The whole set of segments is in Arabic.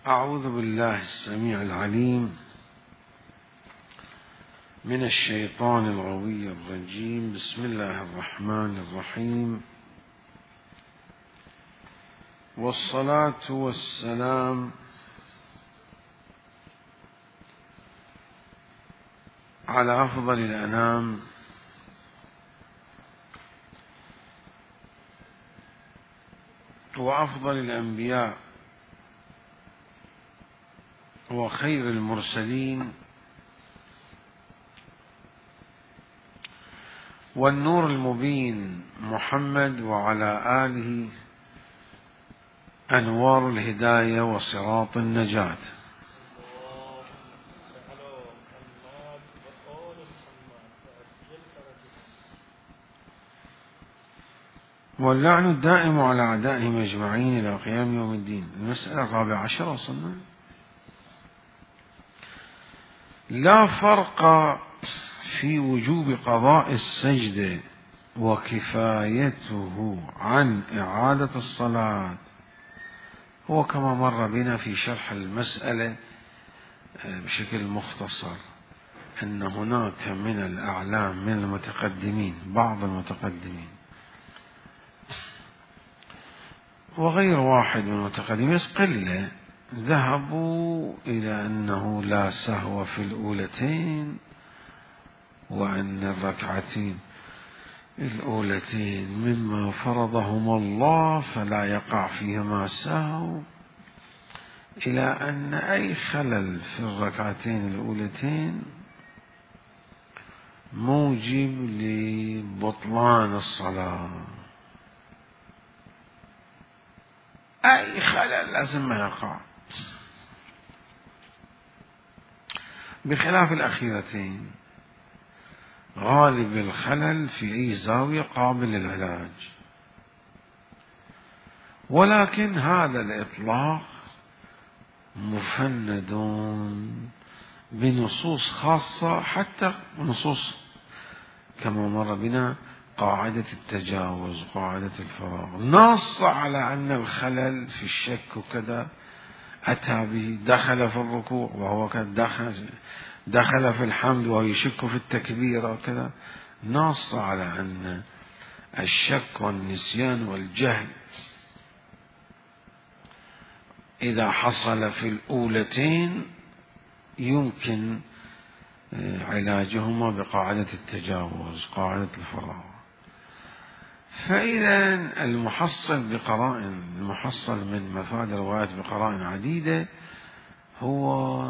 أعوذ بالله السميع العليم من الشيطان الغوي الرجيم. بسم الله الرحمن الرحيم، والصلاة والسلام على أفضل الأنام وأفضل الأنبياء وخير المرسلين والنور المبين محمد، وعلى آله أنوار الهداية وصراط النجاة. واللعن الدائم على أعدائهم أجمعين إلى قيام يوم الدين. المسألة 14 وصلنا. لا فرق في وجوب قضاء السجدة وكفايته عن إعادة الصلاة. هو كما مر بنا في شرح المسألة بشكل مختصر أن هناك من الأعلام من المتقدمين، بعض المتقدمين وغير واحد من المتقدمين قلة، ذهبوا إلى أنه لا سهو في الأولتين، وأن الركعتين الأولتين مما فرضهما الله فلا يقع فيهما سهو، إلى أن أي خلل في الركعتين الأولتين موجب لبطلان الصلاة. أي خلل لازم ما يقع، بخلاف الأخيرتين غالب الخلل في أي زاوية قابل للعلاج. ولكن هذا الإطلاق مفند بنصوص خاصة، حتى نصوص كما مر بنا قاعدة التجاوز، قاعدة الفراغ، نص على أن الخلل في الشك وكذا أتى به، دخل في الركوع وهو دخل في الحمد وهو يشك في التكبير وكذا، نص على أن الشك والنسيان والجهل إذا حصل في الأولتين يمكن علاجهما بقاعدة التجاوز، قاعدة الفراغ. فإذا المحصل بقرائن، المحصل من مفاد الروايات بقرائن عديدة، هو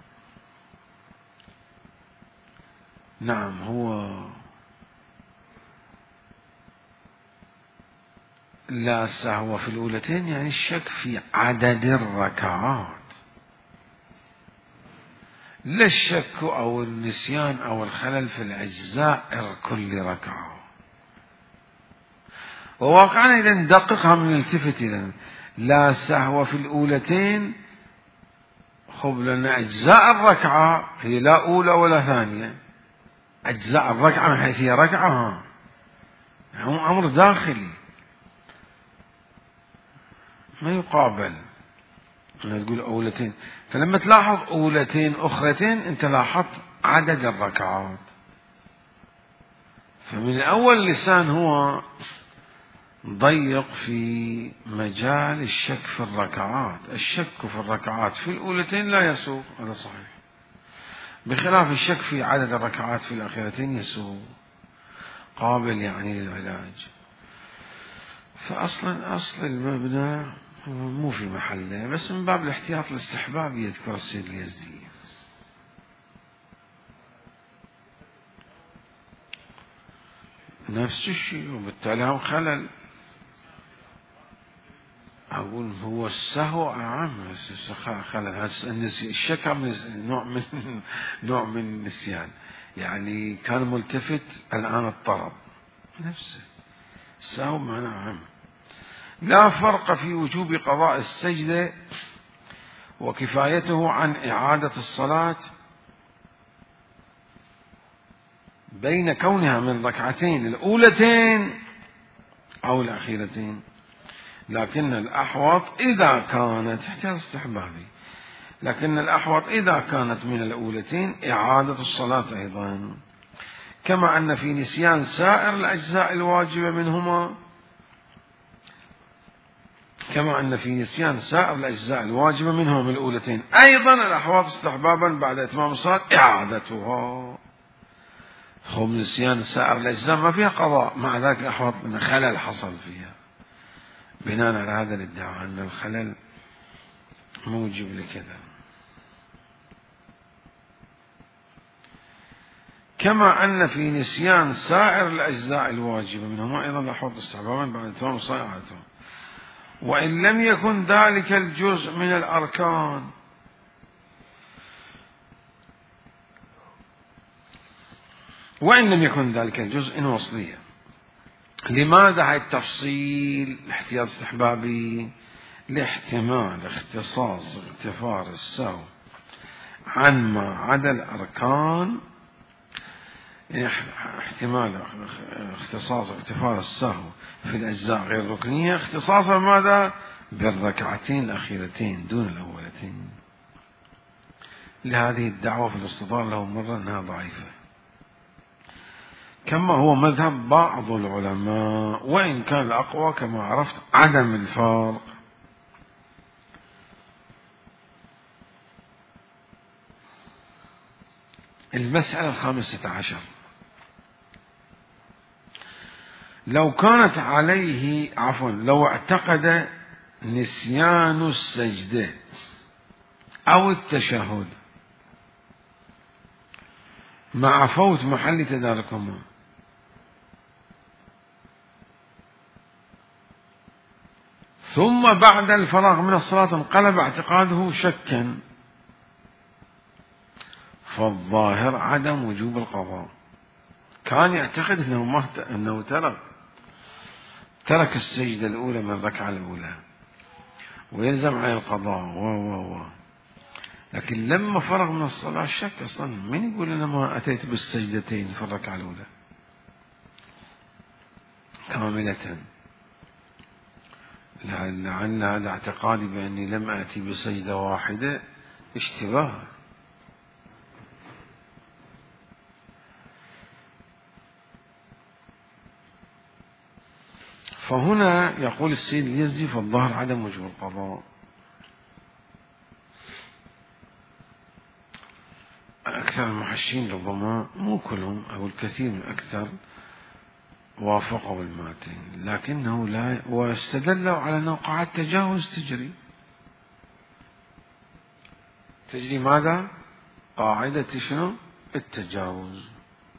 لا سهو في الأولتين، يعني الشك في عدد الركعات، لا الشك أو النسيان أو الخلل في الأجزاء كل ركعة. وواقعا إذا ندققها من التفت، إذا لا سهو في الأولتين، خب لنا أجزاء الركعة هي لا أولى ولا ثانية، أجزاء الركعة من حيث هي ركعة هو أمر داخلي ما يقابل. أنا تقول أولتين، فلما تلاحظ أولتين أخرتين أنت لاحظت عدد الركعات. فمن أول لسان هو ضيق في مجال الشك في الركعات، الشك في الركعات في الأولتين لا يسوق، هذا صحيح، بخلاف الشك في عدد الركعات في الأخيرتين يسوق، قابل يعني للعلاج. فأصلا أصل المبنى مو في محله، بس من باب الاحتياط الاستحباب يذكر السيد اليزدي. نفس الشيء، وبالتالي هم خلل. أقول هو السهو أعم خلل، الشك نوع من النسيان، يعني كان ملتفت الآن اضطرب، نفسه السهو معنى عام. لا فرق في وجوب قضاء السجدة وكفايته عن إعادة الصلاة بين كونها من ركعتين الأولتين أو الأخيرتين، لكن الأحوط إذا كانت احتياط استحبابي، لكن الأحوط إذا كانت من الأولتين إعادة الصلاة أيضا، كما أن في نسيان سائر الأجزاء الواجبة منهما، كما أن في نسيان سائر الأجزاء الواجبة منهما من الأولتين أيضا الأحوط استحبابا بعد إتمام الصلاة إعادتها. خب نسيان سائر الأجزاء ما فيها قضاء، مع ذلك الأحوط أن خلل حصل فيها، بناء على هذا الادعاء أن الخلل موجب لكذا. كما أن في نسيان سائر الأجزاء الواجبة منهما أيضا الأحوط استحبابا بعد إتمام الصلاة إعادتها، وإن لم يكن ذلك الجزء من الأركان، وإن لم يكن ذلك الجزء وصليا. لماذا هاي التفصيل الاحتياط استحبابي؟ لاحتمال اختصاص اغتفار السهو عن ما عدا الأركان، احتمال اختصاص اغتفار السهو في الأجزاء غير الركنية اختصاصا ماذا؟ بالركعتين الأخيرتين دون الأولتين. لهذه الدعوة في الاستطار له مرة أنها ضعيفة، كما هو مذهب بعض العلماء، وإن كان الأقوى كما عرفت عدم الفرق. المسألة 15، لو كانت عليه لو اعتقد نسيان السجدة أو التشهد مع فوت محل تداركهما، ثم بعد الفراغ من الصلاة انقلب اعتقاده شكا، فالظاهر عدم وجوب القضاء. كان يعتقد أنه ترك السجدة الأولى من الركعة الأولى ويلزم عليه القضاء لكن لما فرغ من الصلاة شك أصلا، من يقول أنا ما أتيت بالسجدتين في الركعة الأولى كاملة؟ لعل هذا اعتقادي بأني لم أتي بسجدة واحدة اشتباه. فهنا يقول السيد اليزدي فالظاهر عدم وجوب القضاء. أكثر المحشين ربما مو كلهم أو الكثير من أكثر وافقوا الماتن، لكنه لا، واستدلوا على أنه قاعدة تجاوز تجري ماذا؟ قاعدة شنو؟ التجاوز.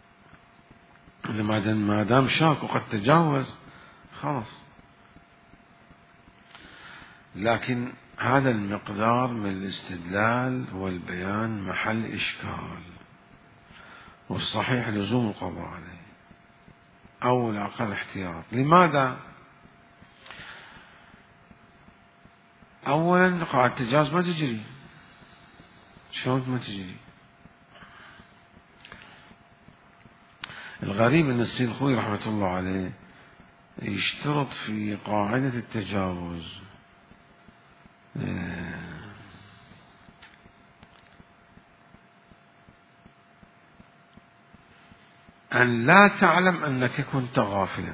ما دام شاك وقد تجاوز خلاص. لكن هذا المقدار من الاستدلال والبيان محل إشكال، والصحيح لزوم القضاء عليه أو الأقل احتياط. لماذا؟ أولا قاعدة التجاوز ما تجري. شلون ما تجري؟ الغريب أن السيد الخوي رحمة الله عليه يشترط في قاعدة التجاوز أن لا تعلم أنك كنت غافلا.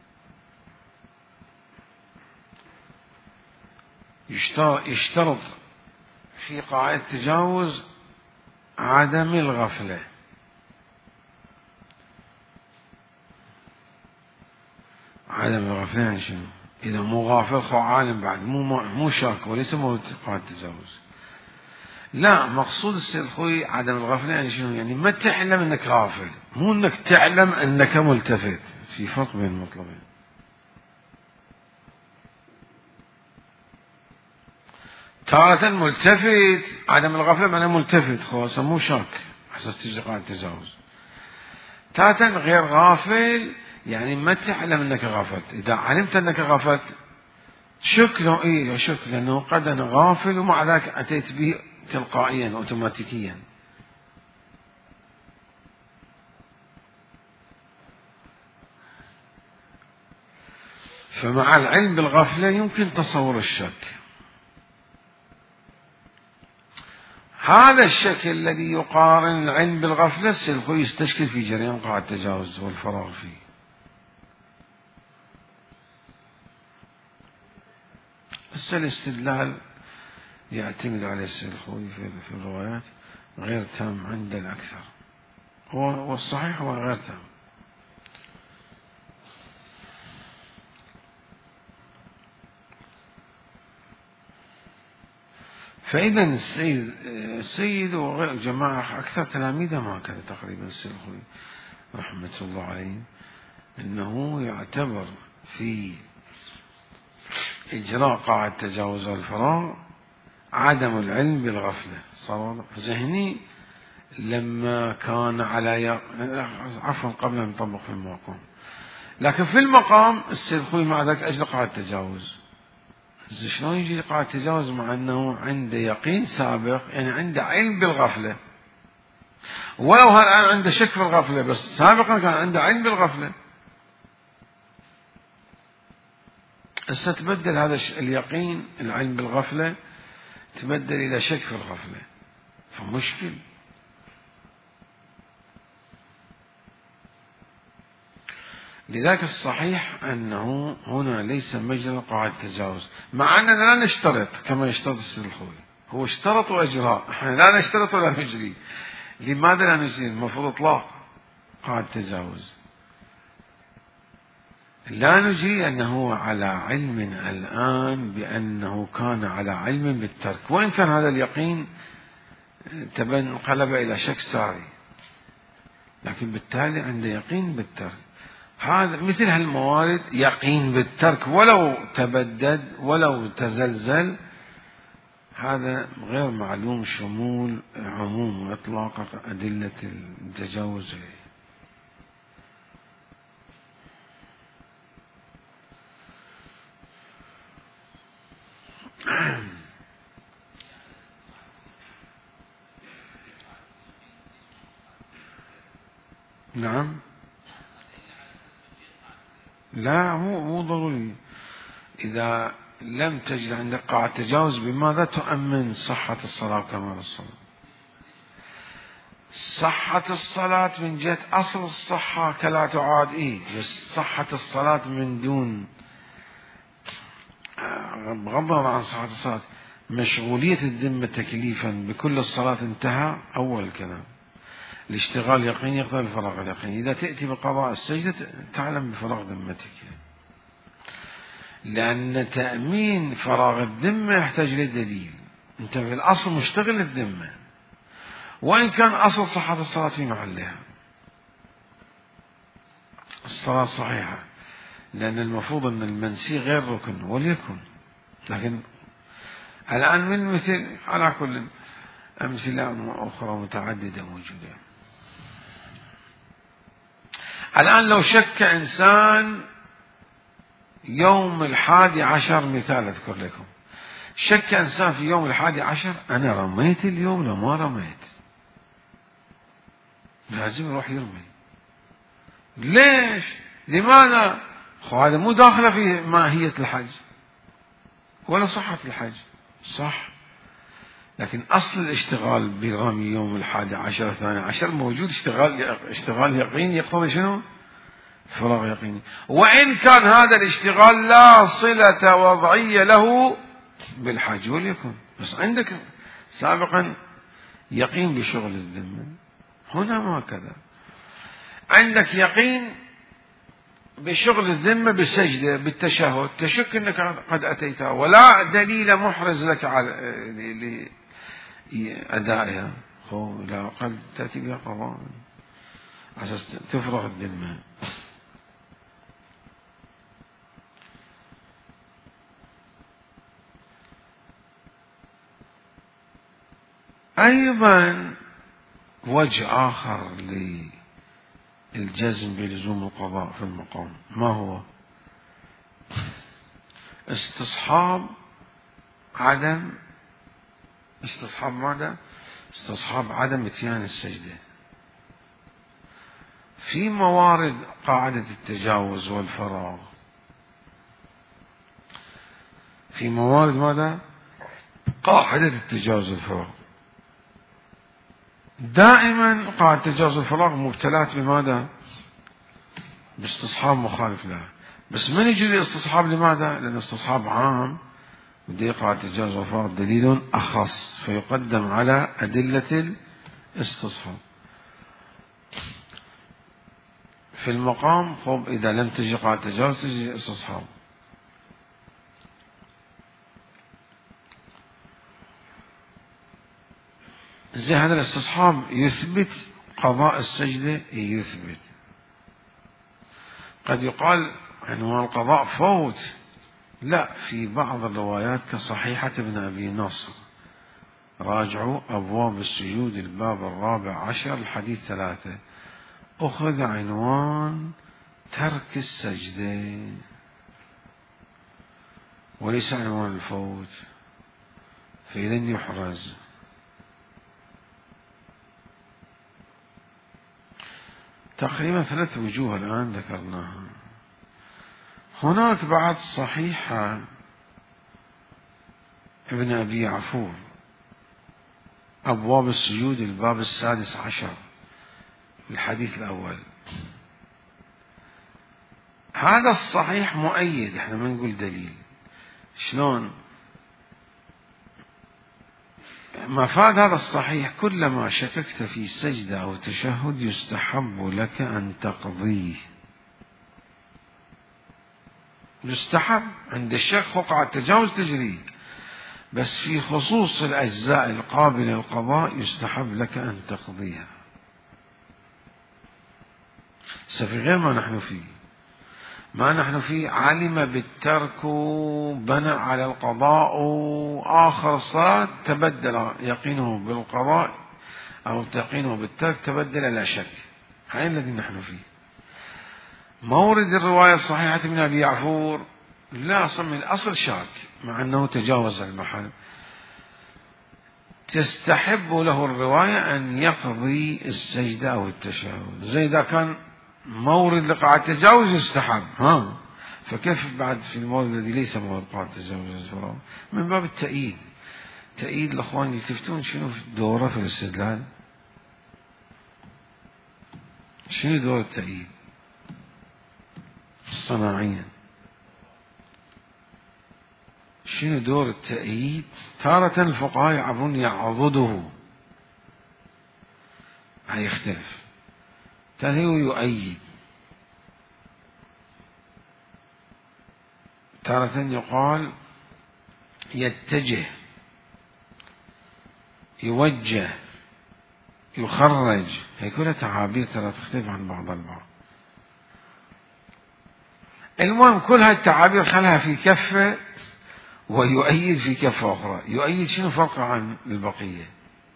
يشترط في قاعدة التجاوز عدم الغفلة. عدم الغفلة يعني شنو؟ إذا مو غافل خو عالم بعد مو شاك وليس مو قاعدة التجاوز. لا، مقصود السيد الخوي عدم الغفلة يعني شنو؟ يعني ما تعلم أنك غافل، مو أنك تعلم أنك ملتفت. في فرق بين المطلبين. تارة ملتفت، عدم الغفلة معناه ملتفت خلاص مو شاك حساس تجري قاعدة التجاوز. تارة غير غافل يعني ما تعلم أنك غفلت. إذا علمت أنك غفلت شك له شك، لأنه قد أنا غافل ومع ذلك أتيت به تلقائيا أوتوماتيكيا. فمع العلم بالغفلة يمكن تصور الشك. هذا الشكل الذي يقارن العلم بالغفلة السيد الخوئي يستشكل في جريان قاعدة التجاوز والفراغ فيه. بس الاستدلال يعتمد عليه السيد الخوئي في الروايات غير تام عند الأكثر، والصحيح هو غير تام. فإذا السيد وغير جماعة أكثر تلاميذه ما كان تقريبا السيد الخوئي رحمة الله عليه أنه يعتبر في إجراء قاعدة تجاوز الفراغ عدم العلم بالغفلة. صار ذهني لما كان على عفوا قبل أن نطبق في المقام، لكن في المقام السيد الخوئي مع ذلك أجرى قاعدة التجاوز. شلون يجي قاعدة التجاوز مع أنه عنده يقين سابق، يعني عنده علم بالغفلة، ولو الآن عنده شك في الغفلة بس سابقا كان عنده علم بالغفلة. تبدل هذا اليقين العلم بالغفلة تبدل إلى شك في الغفلة، فمشكل. لذلك الصحيح أنه هنا ليس مجرى قاعدة التجاوز، مع أننا لا نشترط كما يشترط السيد الخوئي. هو اشترط وأجراء، احنا لا نشترط ولا نجري. لماذا لا نجري؟ المفروض إطلاق قاعدة التجاوز. لا نجري أنه على علم الآن بأنه كان على علم بالترك، وإن كان هذا اليقين انقلب إلى شك ساري، لكن بالتالي عنده يقين بالترك. هذا مثل هالموارد يقين بالترك ولو تبدد ولو تزلزل، هذا غير معلوم شمول عموم وإطلاق أدلة التجاوز. نعم، لا مو ضروري. إذا لم تجد عندك قاعدة تجاوز بماذا تؤمن صحة الصلاة وكمال الصلاة؟ صحة الصلاة من جهة أصل الصحة كلا تعاد، بس صحة الصلاة من دون بغض النظر عن صحة الصلاة مشغولية الذمة تكليفا بكل الصلاة انتهى أول كلام. الاشتغال يقيني يقتضي الفراغ اليقيني. إذا تأتي بقضاء السجدة تعلم بفراغ ذمتك، لأن تأمين فراغ الذمة يحتاج لدليل. أنت في الأصل مشتغل الذمة، وإن كان أصل صحة الصلاة في محلها، الصلاة صحيحة، لأن المفروض أن المنسي غير ركن وليكن. لكن الآن من مثل على كل أمثلة أخرى متعددة موجودة. الآن لو شك إنسان يوم 11 مثال أذكر لكم، شك إنسان في يوم 11 أنا رميت اليوم لو ما رميت، لازم يروح يرمي. ليش؟ لماذا؟ هذا مو داخله في ماهية الحج ولا صحة الحج، صح، لكن أصل الاشتغال برمي يوم 11 12 موجود. اشتغال يقيني يقتضي شنو؟ فراغ يقيني. وإن كان هذا الاشتغال لا صلة وضعية له بالحج وليكن، بس عندك سابقا يقين بشغل الذمة. هنا ما كذا، عندك يقين بشغل الذمة بالسجدة بالتشهد، تشك أنك قد أتيتها ولا دليل محرز لك على لأدائها، لا قد تأتي بها قضاء على أساس تفرغ الذمة. أيضا وجه آخر للجزم بلزوم القضاء في المقام ما هو؟ استصحاب ماذا؟ استصحاب عدم اتيان السجدة في موارد قاعدة التجاوز والفراغ. في موارد ماذا؟ قاعدة التجاوز والفراغ. دائما قاعدة تجاوز الفراغ مبتلات بماذا؟ باستصحاب مخالف لها. بس من يجري الاستصحاب لماذا؟ لأن الاستصحاب عام، ودي قاعدة تجاوز الفراغ دليل أخص فيقدم على أدلة الاستصحاب. في المقام خب إذا لم تجي قاعدة تجاوز تجي استصحاب. زي هذا الاستصحاب يثبت قضاء السجدة، يثبت. قد يقال عنوان القضاء فوت، لا، في بعض الروايات كصحيحة ابن أبي نصر، راجعوا أبواب السجود الباب 14 الحديث 3، أخذ عنوان ترك السجدة وليس عنوان الفوت، فإذا يحرز. تقريبا 3 وجوه الآن ذكرناها. هناك بعد صحيحة ابن أبي يعفور أبواب السجود الباب 16 الحديث الأول. هذا الصحيح مؤيد، احنا ما نقول دليل. شلون؟ مفاد هذا الصحيح كلما شككت في سجدة أو تشهد يستحب لك أن تقضيه. يستحب عند الشك وقع التجاوز تجري، بس في خصوص الأجزاء القابلة للقضاء يستحب لك أن تقضيها. في غير ما نحن فيه، ما نحن فيه علم بالترك وبنى على القضاء، وآخر الصلاة تبدل يقينه بالقضاء أو يقينه بالترك تبدل لا شك. هاي الذي نحن فيه. مورد الرواية الصحيحة من أبي يعفور لا، أصلا من الأصل شاك مع أنه تجاوز المحل، تستحب له الرواية أن يقضي السجدة أو التشهد. زي إذا كان مورد لقاعة التجاوز يستحب، فكيف بعد في المورد الذي ليس مورد قاعة التجاوز من باب التأييد. تأييد الأخوان يلتفتون شنو دوره في الاستدلال؟ شنو دور التأييد صناعيا؟ شنو دور التأييد؟ تارة الفقهاء يعبرون يعضده، هيختلف. تارة يؤيد، تارة يقال يتجه، يوجه، يخرج. هي كلها تعابير ترى تختلف عن بعض البعض. المهم كل هاي التعابير خلها في كفة ويؤيد في كفة أخرى. يؤيد شنو فرقه عن البقية؟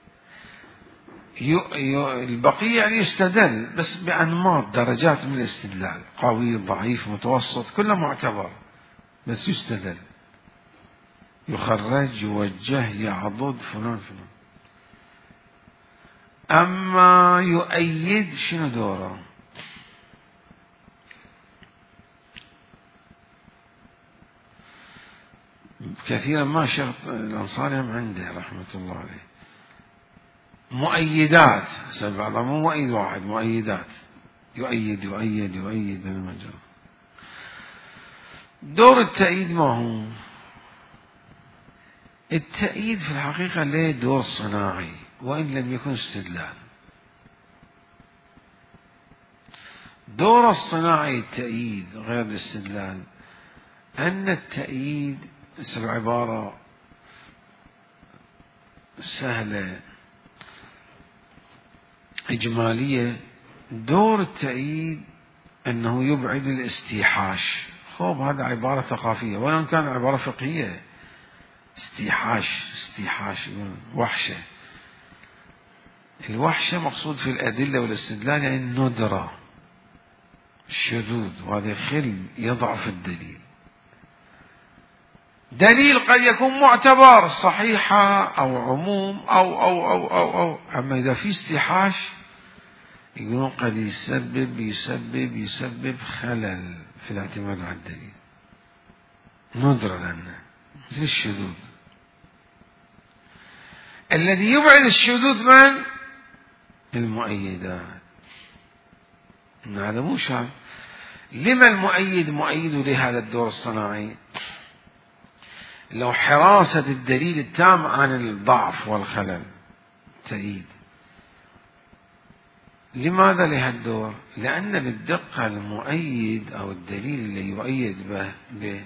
البقية يعني يستدل بس بأنماط درجات من الاستدلال، قوي ضعيف متوسط كله معتبر، بس يستدل، يخرج، يوجه، يعضد، فلان فلان. أما يؤيد شنو دوره؟ كثيرا ما الشيخ الأنصاري هم عنده رحمة الله عليه مؤيدات، بعضهم مو مؤيد واحد، مؤيدات، يؤيد يؤيد يؤيد المجرى. دور التأييد ما هو؟ التأييد في الحقيقة له دور صناعي وإن لم يكن استدلال. دور الصناعي التأييد غير الاستدلال، أن التأييد عبارة سهلة إجمالية. دور التأييد أنه يبعد الاستيحاش. خوب هذا عبارة ثقافية ولا كان عبارة فقهية. استيحاش وحشة. الوحشة مقصود في الأدلة والاستدلال يعني الندرة، الشذوذ، وهذا خل يضعف الدليل. دليل قد يكون معتبر صحيحة أو عموم أو أما إذا في استيحاش يقولون قد يسبب خلل في الاعتماد على الدليل، ندرة لنا مثل الشذوذ. الذي يبعد الشذوذ من المؤيدات. هذا مو شرط. لما المؤيد مؤيد لهذا الدور الصناعي؟ لو حراسة الدليل التام عن الضعف والخلل تأييد. لماذا لهالدور؟ لأن بالدقة المؤيد أو الدليل اللي يؤيد به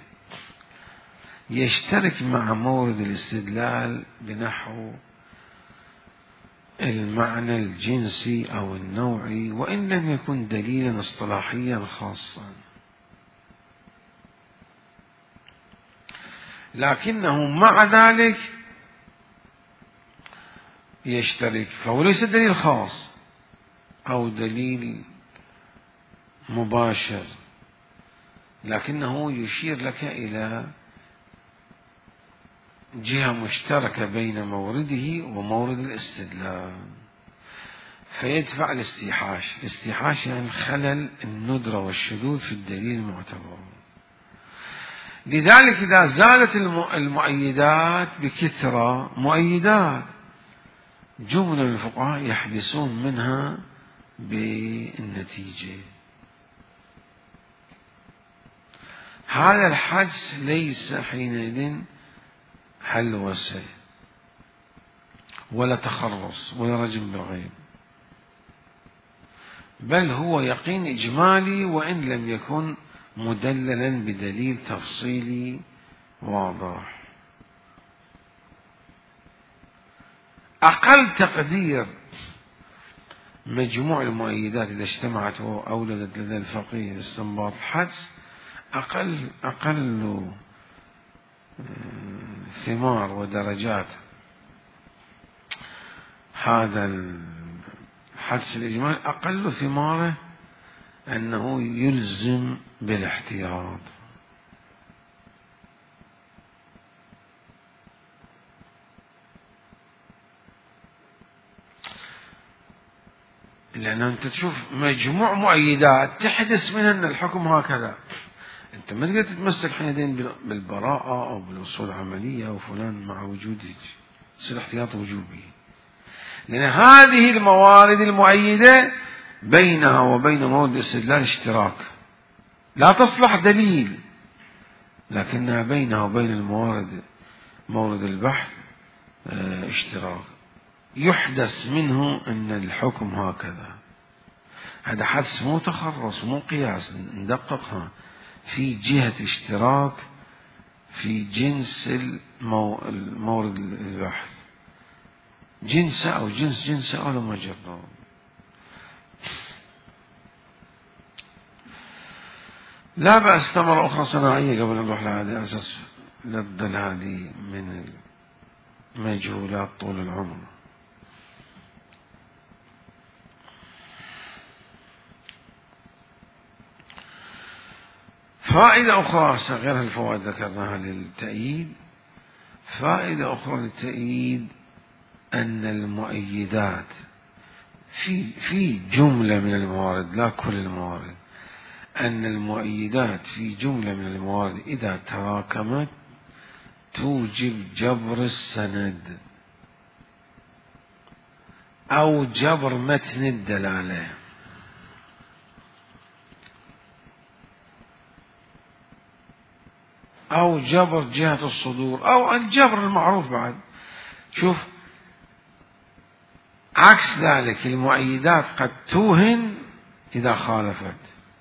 يشترك مع مورد الاستدلال بنحو المعنى الجنسي أو النوعي، وإن لم يكن دليلا اصطلاحيا خاصا، لكنه مع ذلك يشترك، فهو ليس دليل خاص أو دليل مباشر، لكنه يشير لك إلى جهة مشتركة بين مورده ومورد الاستدلال، فيدفع الاستيحاش. الاستيحاش يعني خلل الندرة والشذوذ في الدليل المعتبر. لذلك إذا زالت المؤيدات بكثرة، مؤيدات جملة من الفقهاء يحدثون منها بالنتيجة. هذا الحدس ليس حينئذ هلوسة ولا تخرص ولا رجم بالغيب، بل هو يقين إجمالي وإن لم يكن مدللا بدليل تفصيلي واضح. أقل تقدير مجموع المؤيدات إذا اجتمعت وأولدت لدى الفقيه استنباط الحدس أقل ثمار ودرجات هذا الحدس الإجمالي، أقل ثماره أنه يلزم بالاحتياط. لأن أنت تشوف مجموع مؤيدات تحدث منها أن الحكم هكذا، أنت ما تقدر تتمسك حينئذ بالبراءة أو بالأصول العملية وفلان مع وجودك، يصير احتياط وجوبي، لأن هذه الموارد المؤيدة بينها وبين مورد الاستدلال اشتراك، لا تصلح دليل، لكنها بينها وبين مورد البحث اشتراك، يحدث منه أن الحكم هكذا. هذا حدس مو تخرص مو قياس، ندققها في جهة اشتراك في جنس مورد البحث، جنس أو جنس أو لما جرب. لا بأس ثمرة أخرى صناعية قبل أن نروح لهذه أساس نبدل هذه من مجهولات طول العمر. فائدة أخرى غير الفوائد ذكرناها للتأييد، فائدة أخرى للتأييد أن المؤيدات في جملة من الموارد، لا كل الموارد، أن المؤيدات في جملة من الموارد إذا تراكمت توجب جبر السند أو جبر متن الدلالة، أو جبر جهة الصدور، أو الجبر المعروف بعد. شوف عكس ذلك المؤيدات قد توهن إذا خالفت،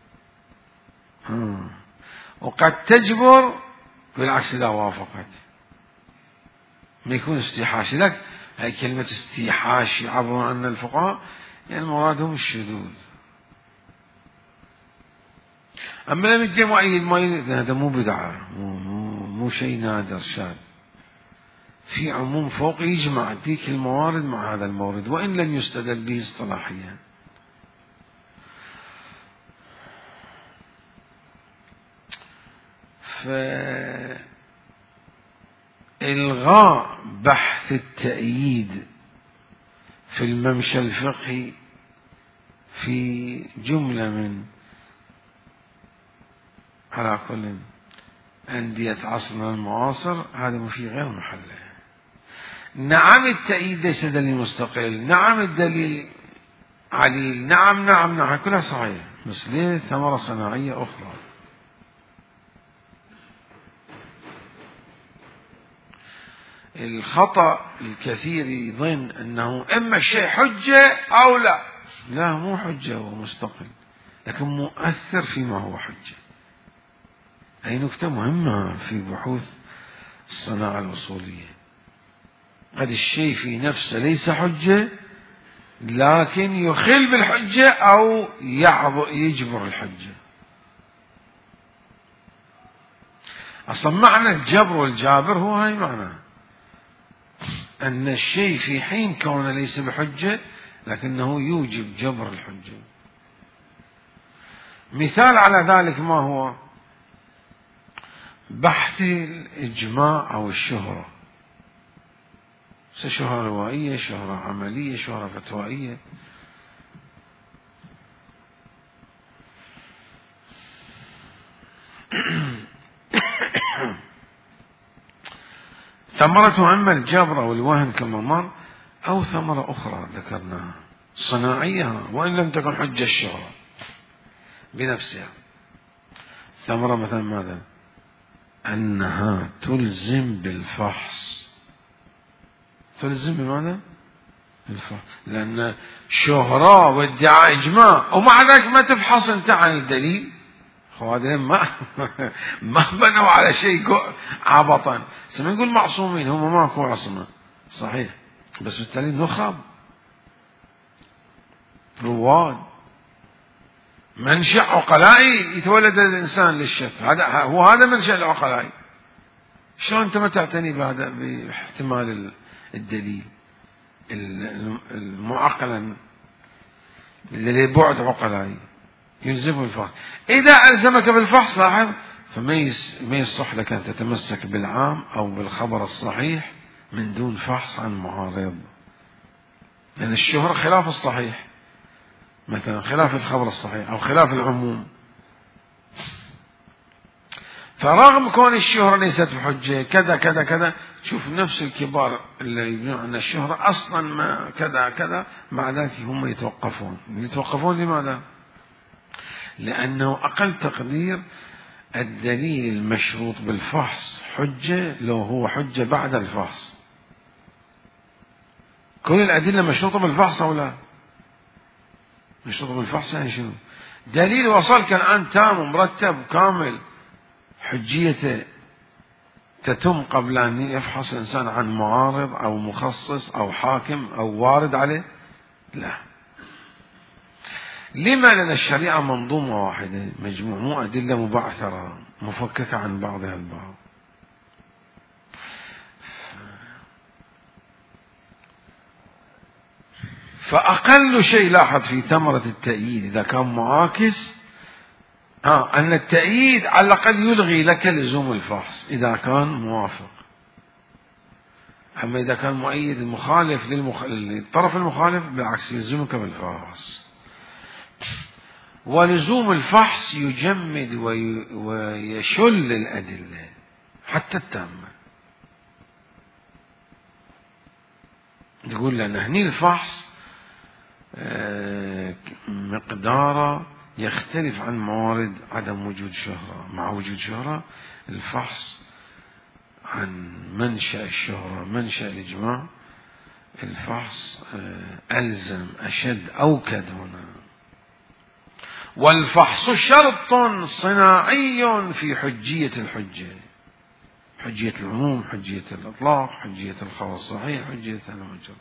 وقد تجبر بالعكس إذا وافقت، ما يكون استيحاشي. لك هاي كلمة استيحاشي عبر أن الفقهاء يعني مرادهم الشذوذ. أما لم يجي مؤيد هذا مو بدعة، مو شيء نادر شاذ، في عموم فوق يجمع تلك الموارد مع هذا المورد وإن لم يستدل به اصطلاحيا. فإلغاء بحث التأييد في الممشى الفقهي في جملة من على كل أندية عصرنا المعاصر هذا في غير محله. نعم التأييد ليس دليل مستقل، نعم الدليل عليل. نعم نعم نعم كلها صحيح، بس ليه ثمرة صناعية أخرى. الخطأ الكثير يظن أنه إما الشيء حجة أو لا. لا، مو حجة ومستقل، لكن مؤثر فيما هو حجة. هي نكتة مهمة في بحوث الصناعة الأصولية. قد الشيء في نفسه ليس حجة، لكن يخل بالحجة أو يجبر الحجة. أصلا معنى الجبر والجابر هو هاي معنى أن الشيء في حين كونه ليس بحجة لكنه يوجب جبر الحجة. مثال على ذلك ما هو؟ بحث الإجماع أو الشهرة، شهرة روائية، شهرة عملية، شهرة فتوائية. ثمرته إما الجبر أو الوهن كما مر، أو ثمرة أخرى ذكرناها صناعية وإن لم تكن حجة الشهرة بنفسها. ثمرة مثلا ماذا؟ أنها تلزم بالفحص. تلزم بماذا؟ الفحص، لأن شهرة وادعاء إجماع ومع ذلك ما تفحص أنت عن الدليل. خوادم ما بنوا على شيء عبطا. سنقول معصومين، هم ماكو عصمة صحيح، بس بالتالي نخب رواد منشأ عقلائي يتولد الإنسان للشك. هذا منشأ العقلائي. شلون أنت ما تعتني بهذا باحتمال الدليل المعقلا اللي بعد عقلائي يلزمه الفحص. إذا ألزمك بالفحص لاحظ فما يصح لك أن تتمسك بالعام أو بالخبر الصحيح من دون فحص عن معارض، لأن الشهرة خلاف الصحيح، مثلا خلاف الخبر الصحيح أو خلاف العموم. فرغم كون الشهرة ليست بحجة كذا كذا كذا، شوف نفس الكبار اللي يبنون عن الشهرة أصلا ما كذا كذا، مع ذلك هم يتوقفون. لماذا؟ لأنه أقل تقدير الدليل المشروط بالفحص حجة لو هو حجة بعد الفحص. كل الأدلة مشروطة بالفحص أو لا؟ مشروطة بالفحص يعني شنو؟ دليل وصلك الآن تام ومرتب وكامل، حجيته تتم قبل أن يفحص الإنسان عن معارض أو مخصص أو حاكم أو وارد عليه؟ لا. لما؟ لأن الشريعة منظومة واحدة، مجموع، مو أدلة مبعثرة مفككة عن بعضها البعض. فأقل شيء لاحظ في ثمرة التأييد إذا كان معاكس أن التأييد على الأقل يلغي لك لزوم الفحص إذا كان موافق. أما إذا كان مؤيد المخالف للطرف المخالف بالعكس يلزمك بالفحص. ولزوم الفحص يجمد ويشل الأدلة حتى التامة. تقول لنا هني الفحص مقداره يختلف عن موارد عدم وجود شهرة. مع وجود شهرة الفحص عن منشأ الشهرة، منشأ الإجماع، الفحص ألزم أشد أوكد هنا. والفحص شرط صناعي في حجية الحجة، حجية العموم، حجية الإطلاق، حجية الخبر الصحيح، حجية المجرد.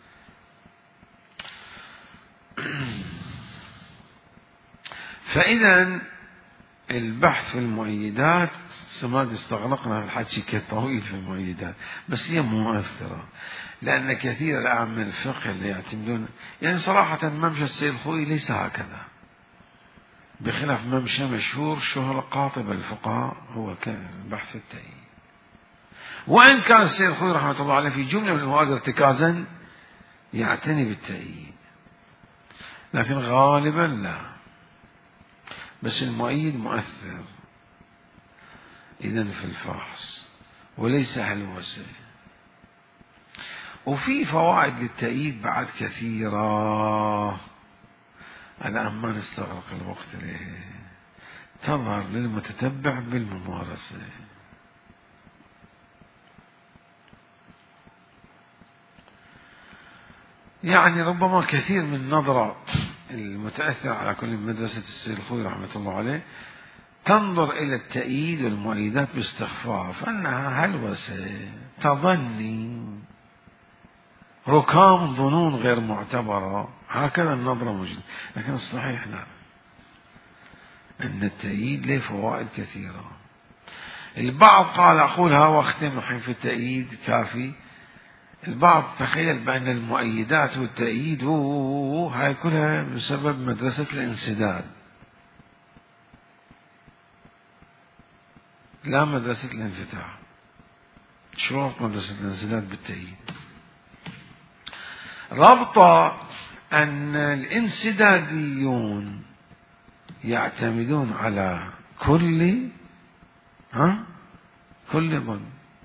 فإذا البحث في المؤيدات سماد استغرقنا في الحكي كطويل في المؤيدات، بس هي مؤثرة لأن كثير الآن من الفقه اللي يعتمدون، يعني صراحة ممشى السيد الخوئي ليس هكذا، بخلاف ممشى مشهور شهرة قاطبة الفقهاء هو كان البحث في التأييد. وإن كان السيد الخوئي رحمة الله عليه في جملة من المواد ارتكازا يعتني بالتأييد، لكن غالبا لا. بس المؤيد مؤثر إذن في الفحص وليس هلوسة. وفي فوائد للتأييد بعد كثيرة، الآن ما نستغرق الوقت له، تظهر للمتتبع بالممارسة. يعني ربما كثير من نظرة المتأثر على كل مدرسة السيد الخوئي رحمة الله عليه تنظر إلى التأييد والمؤيدات باستخفاف، أنها هلوسة، تظني، ركام ظنون غير معتبرة، هكذا النظرة موجودة. لكن الصحيح لا، أن التأييد له فوائد كثيرة. البعض قال، أقولها واختم الحين في التأييد كافي، البعض تخيل بأن المؤيدات والتأييد هاي كلها بسبب مدرسة الانسداد. لا، مدرسة الانفتاح. شروط مدرسة الانسداد بالتأييد رابطة أن الانسداديون يعتمدون على كل ظن.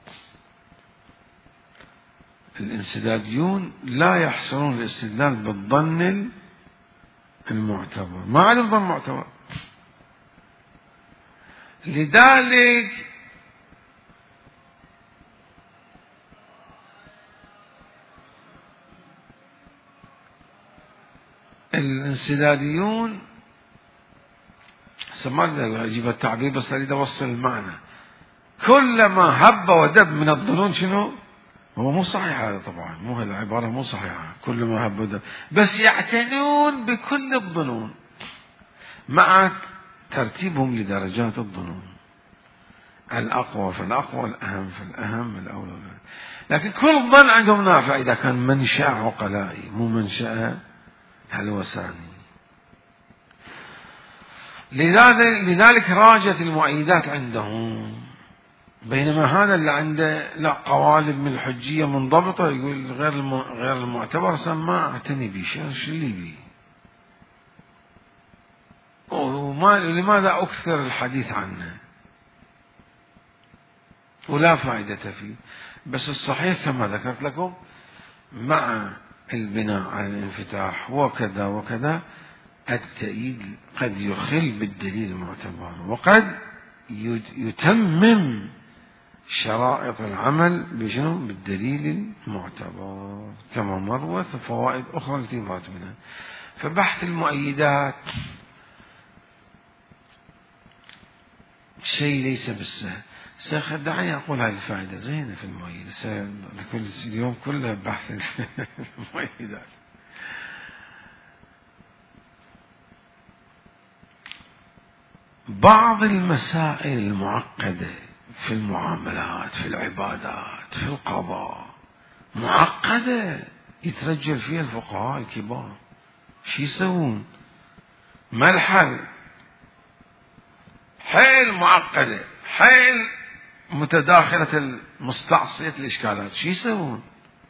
الانسداديون لا يحصلون الاستدلال بالظن المعتبر، ما عندهم ظن معتبر. لذلك الانسداديون، سمعنا أجيب التعبير بس أريد أوصل المعنى، كلما هب ودب من الظنون شنو؟ هو مو صحيح هذا طبعا، مو العبارة مو صحيحة، كلما هب ودب، بس يعتنون بكل الظنون مع ترتيبهم لدرجات الظنون، الأقوى فالأقوى، الأهم فالأهم، الأولى. لكن كل ظن عندهم نافع إذا كان منشأ عقلائي مو منشأ هلوساني. لذلك راجت المؤيدات عندهم، بينما هذا اللي عنده لا قوالب من الحجية منضبطة يقول غير المعتبر سما اعتني بي، شو اللي بي، لماذا أكثر الحديث عنه ولا فائدة فيه. بس الصحيح كما ذكرت لكم، مع البناء على الانفتاح وكذا وكذا، التأييد قد يخل بالدليل المعتبر، وقد يتمم شرائط العمل بشنو؟ بالدليل المعتبر، كما مر، وفوائد أخرى التي مرت منها. فبحث المؤيدات شيء ليس بالسهل. دعني أقول هذه الفائدة زينة في المؤيدات، كل اليوم كله بحث المؤيدات. بعض المسائل المعقدة في المعاملات، في العبادات، في القضاء، معقدة يترجل فيها الفقهاء الكبار، شو يسوون؟ ما الحل؟ حيل معقدة، حيل متداخلة المستعصية الإشكالات، شو يسوون؟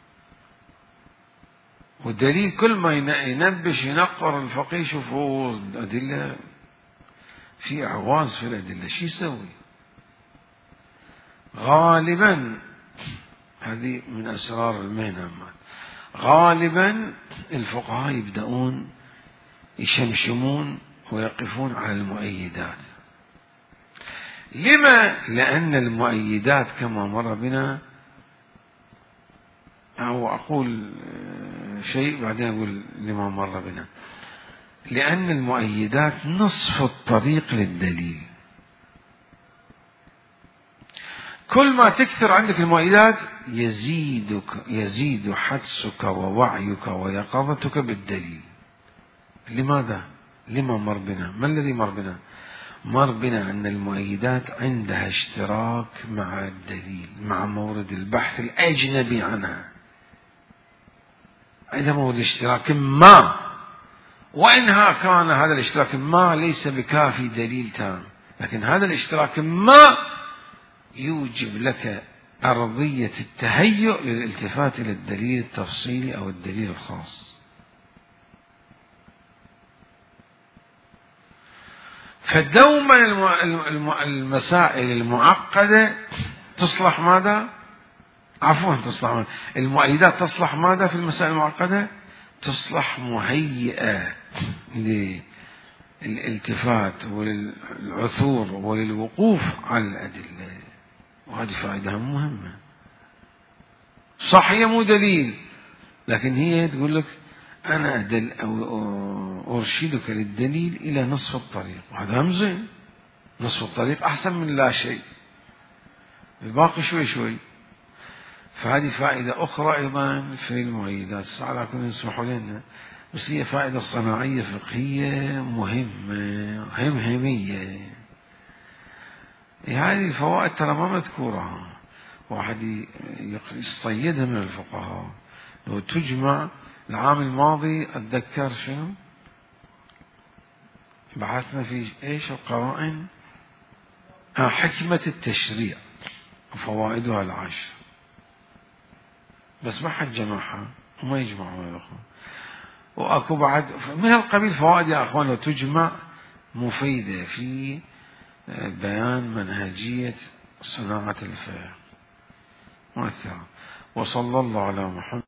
والدليل كل ما ينبش ينقر الفقيه، شوفوا الأدلة في أعواز في الأدلة، شو يسوي؟ غالبا هذه من أسرار المهنة، غالبا الفقهاء يبدأون يشمشمون ويقفون على المؤيدات. لما؟ لأن المؤيدات كما مر بنا، أو أقول شيء بعدين أقول لما مر بنا، لأن المؤيدات نصف الطريق للدليل. كل ما تكثر عندك المؤيدات يزيد حدسك ووعيك ويقظتك بالدليل. لماذا؟ لما مر بنا؟ ما الذي مر بنا؟ مر بنا أن المؤيدات عندها اشتراك مع الدليل، مع مورد البحث الأجنبي عنها، عندها مورد اشتراك ما، وإنها كان هذا الاشتراك ما ليس بكافي دليل تام، لكن هذا الاشتراك ما يوجب لك أرضية التهيؤ للالتفات إلى الدليل التفصيلي أو الدليل الخاص. فدوما المسائل المعقدة تصلح ماذا؟ تصلح المؤيدات تصلح ماذا في المسائل المعقدة؟ تصلح مهيئة للالتفات وللعثور وللوقوف على الأدلة، وهذه فائدة مهمة. صح هي مو دليل، لكن هي تقول لك أنا أرشدك للدليل إلى نصف الطريق، وهذا هم زين. نصف الطريق أحسن من لا شيء، الباقي شوي شوي. فهذه فائدة أخرى أيضا في المؤيدات. على كل يسمحوا لنا، بس هي فائدة صناعية فقهية مهمة همية. هذه الفوائد ترى ما مذكورة، واحد يصيدها من الفقهاء. لو تجمع العام الماضي أتذكر شنو بحثنا في إيش القرائن، حكمة التشريع وفوائدها العشر، بس ما حد جمعها وما يجمعها يا أخوان. وأكو بعد من القبيل فوائد يا أخوان لو تجمع مفيدة في بيان منهجية صناعة الفقه مؤثرة. وصلى الله على محمد.